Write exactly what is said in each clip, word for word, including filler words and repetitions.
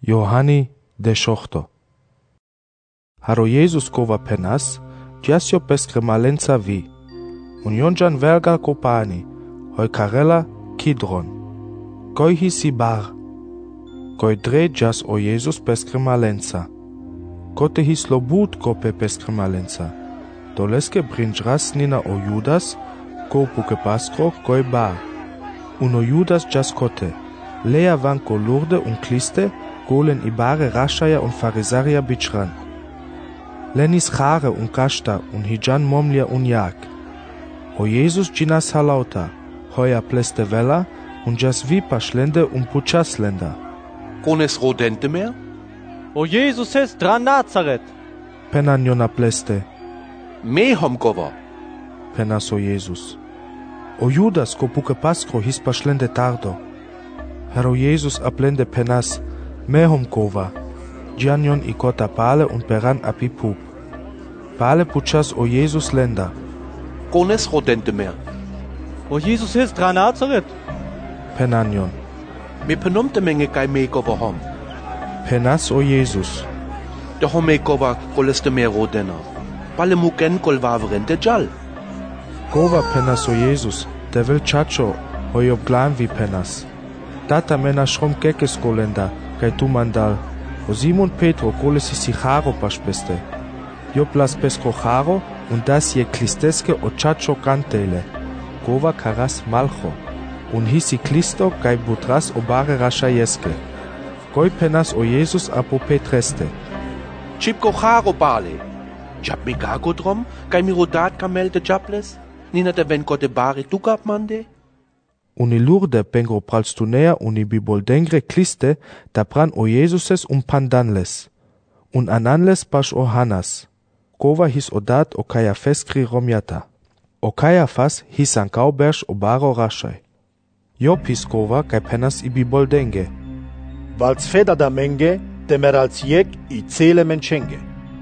Iohani dexochto. Haro Jesus kova penas, giasio pescremalenza vi, unionjan vergal kopani, hoi karela kidron, koi hisi bar, koi dre jas o Jesus pescremalenza, kote his lobut kope pescremalenza, doleske brinjras nina o Judas, ko puke paskro koi bar, uno Judas jas kote, lea van ko lurde un kliste, golen ibare rashaya un farisaria bichran. Lenis chare un kashta un hijan momlia un jak. O Jesus ginas halauta, hoja pleste vela un jas vi paschlende un puchaslenda. Kones rodente mehr? O Jesus es dran Nazareth. Penaniona pleste. Me hom gova. Penas o Jesus. O Judas ko puke paskro his paschlende tardo. Hero Jesus aplende penas, mehom kova, gianion ikota pale un peran api pup. Pale puchas o Jesus lenda. Kones rodente mehr? O Jesus es dran Nazareth. Penanion. Me penomte menge kai me gova hom. Penas o Jesus. De hom me gova koleste mehr rodena. Pale muken kol vavrente jal. Gova penas o Jesus, devil chacho, hoyob glan vi penas. Tata mena shrom kekes kolenda, kai tu mandal. O Simon Petro kolesi si jaro paspeste. Yo plas pesco jaro, un das je klisteske o chacho cantele. Gova karas malcho. Un hisi klisto kai butras o bare rashayeske. Koi penas o Jesus apo petreste. Chipko jaro pale. Jab me gago drom, kai mi rodat kamelte jables? Nina de ven kote bare tukap mande? Uni lurde pengro pralstunea uni biboldengre kliste da pran o Jesuses um pandanles. Un ananles pas o Hanas. Kova his odat o Caiaphas kri romiata. O Caiaphas his an kaubersh o baro rashai. Job his kova kai penas i biboldenge. Valts feda da menge, temer als jek i cele menchenge.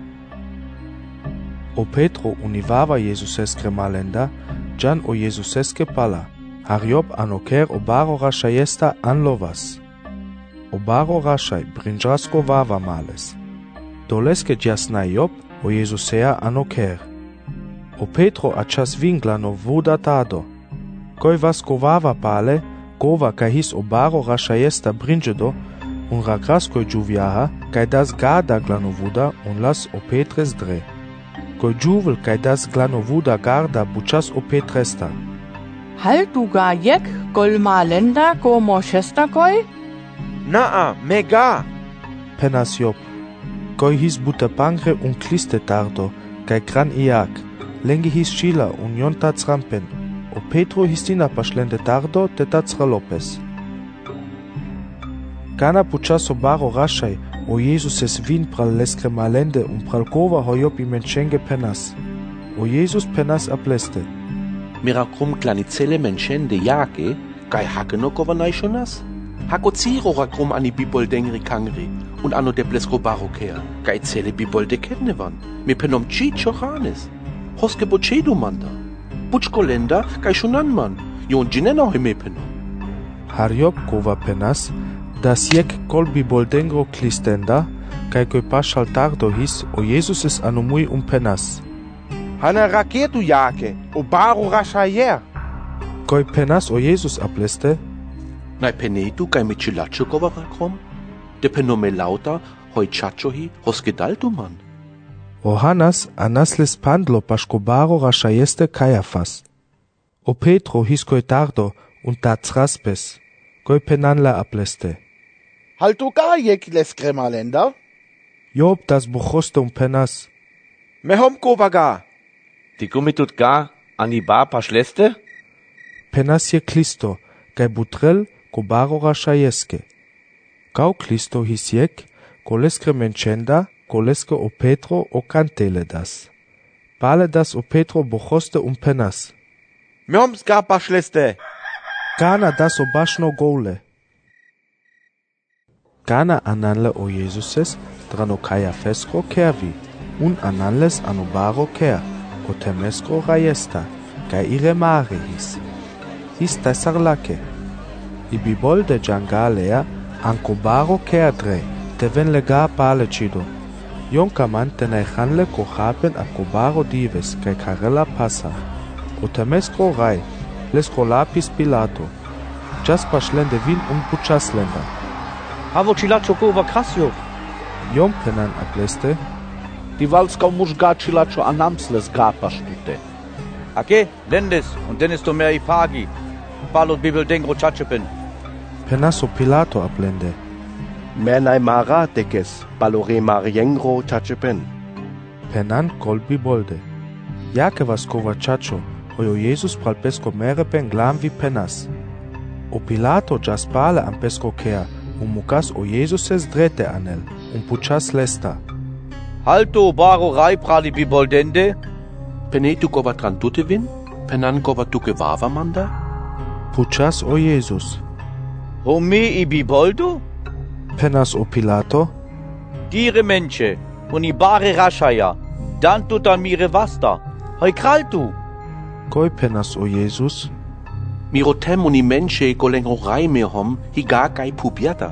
O Petro univava Jesuses kremalenda, jan o Jesuseske pala. Hariob anoker o baro rashayesta an lovas. O baro rashay brinjasko vava males. Doleske jasna Job o Jesusea anoker. O Petro achas vingla no vuda tado. Koi vasko vava pale, gova kai his o baro rashayesta brinjedo, un ragrasko juviaha, kai das gada glano vuda un las o Petres dre. Koi juvel kai das glano vuda garda buchas o Petresta. Halt du ga jek, gol malenda go moschesta koi? Naa, mega! Penas Job. Koi his butapangre un kliste tardo, kai gran iak, lengi his chila un jonta zrampen, o Petro histina paschlende tardo te tatzra Lopez. Kana puchaso baro rashai, o Jesus es vin pral leskre malende un pral kova hoyop i menchenge penas. O Jesus penas apleste. Mira krum klanicele menchende jake, kai hakeno kovanai shonas? Hako ziro rakrum ani biboldengri kangri, und ano de blesko barokea, kai zele bibolde kednevan, mi penom chi choranes. Hoske bochedu manda. Buchkolenda, kai shunanman, yon jinena hoi me penom. Hariob kova penas, das jek kol biboldengro klistenda, kai koi pashal tardo his, o Jesus es anomui um penas. Hana raketu jake, o baro rashayer. Koi penas o Jesus apleste? Nai penetu kai mi chilacho kova rakrom? De penome lauta, hoi chachohi, hoskedaltu man. O Hanas anasles pandlo paschko baro rashayeste Caiaphas. O Petro his koi tardo un tats raspes. Koi penanla apleste. Halt du ga jek les kremalenda? Job das buchoste um penas. Mehom kovaga. Die Gummitut ga ani ba paschleste? Penas je klisto, kai butrel ko baro rashayeske. Kau klisto his jek, koleskre menchenda, koleske o Petro o kantele das. Pale das o Petro buchoste um penas. Mehom ska paschleste. Kana das o bashno gole. Kana ananle o Jesuses, drano Caiaphesco kervi, un ananles anobaro ker, o temesco rayesta, kai ire mare his. His tesarlake. I bibol de jangalea, anco baro kerdre, te ven lega pale chido. Yon kaman te naihanle ko hapen a kobaro dives kai karela pasa. O te meskro rai, lesko lapis Pilato. Jas pašlende vin un puchas lenda. Havo cilacho kova krasio. Yon penan apleste. Die Walska mužga čilačo anamsles gapaš tute. Ake, lendes, und dennis to mer ipagi. Balot bibel dengro chachepen. Penaso Pilato aplende. Menai mara tekes, balore mariengro chachepen. Penan kolbi bolde. Jake vas kova chacho, hojo Jesus pral pesko mere pen glam vi penas. O Pilato jas pale am pesko kea, un mukas o Jesus es drete anel, un puchas lesta. Halto baro rai prali biboldende. Pene tu kova trantute vin? Penan kova tuke vava manda? Puchas o Jesus. Homi i biboldo? Penas o Pilato. Dire menche, un i bare rashaya, dantu dan mire vasta. Hoi kraltu. Koi penas o Jesus. Mirotem uni menche golengro rai me hom higa gai pubiata.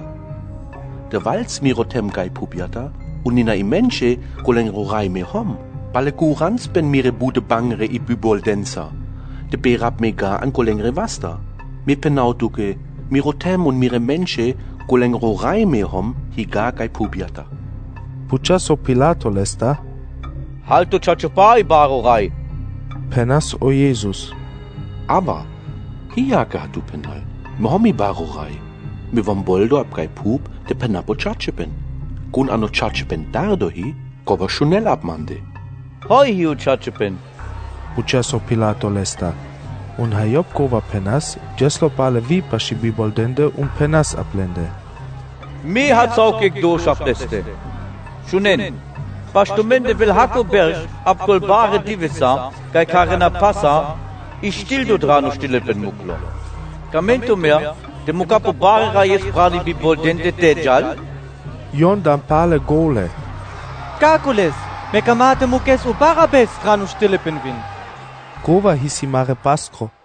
De vals mirotem gai pubiata, unina i menche golengro rai me hom. Bale kurans ben mire bude bangre i buboldensa. De berab me ga an golengre vasta. Me penautuke, mirotem un mire menche golengro rai me hom higa gai pubiata. Puchas o Pilato lesta. Halto chachupai baro rai. Penas o Jesus. Aber, hiaka hatu penal. Mohomi baro rai. Mi vom boldo ab gai pup de penapo chachepen. Kun ano chachepen dardo hi, kova shunel abmande. Hoi hiu chachepen. Puchas o Pilato lesta. Un hayop kova penas, jeslo pale vi pashi biboldende un penas aplende. Mi hat saukik durchafteste. Shunen. Pastumende vil hako berg, abgol bare divisa, gai karena passa, i stil do drano stille ben muklo. Kamento mer, de mukapo bare rayes prali biboldende dejal. Yon dan pale gole. Kakules, me kamate mukes u barabes drano stille ben vin. Kova hisi mare paskro.